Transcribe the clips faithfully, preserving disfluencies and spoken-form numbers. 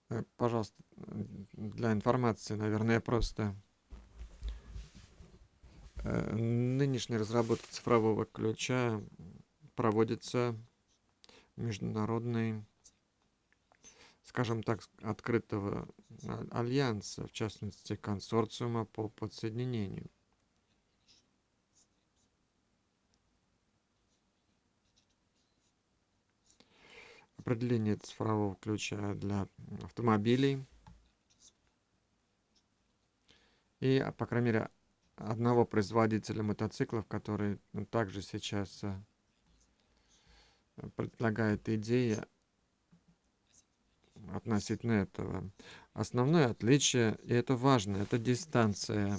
Э, пожалуйста, м, для информации, наверное, просто э, нынешняя разработка цифрового ключа проводится международный, скажем так, с- открытого а- альянса, в частности, консорциума по подсоединению. Определение цифрового ключа для автомобилей и, а, по крайней мере, одного производителя мотоциклов, который ну, также сейчас э, предлагает идеи относительно этого. Основное отличие, и это важно, это дистанция.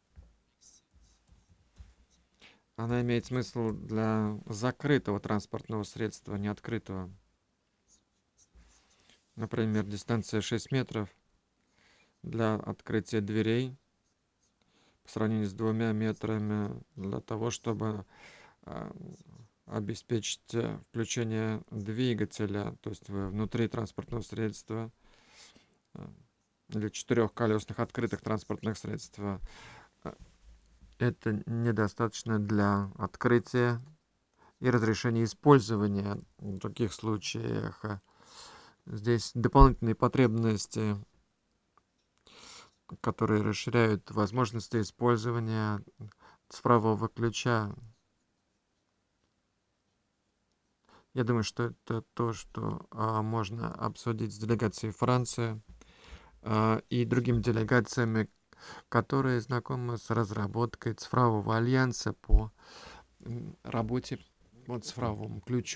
Она имеет смысл для закрытого транспортного средства, не открытого. Например, дистанция шесть метров для открытия дверей по сравнению с двумя метрами для того, чтобы а, обеспечить э, включение двигателя, то есть вы внутри транспортного средства а, или четырехколесных открытых транспортных средств. а, Это недостаточно для открытия и разрешения использования. В таких случаях а, здесь дополнительные потребности, которые расширяют возможности использования цифрового ключа. Я думаю, что это то, что а, можно обсудить с делегацией Франции а, и другими делегациями, которые знакомы с разработкой цифрового альянса по м, работе по цифровому ключу.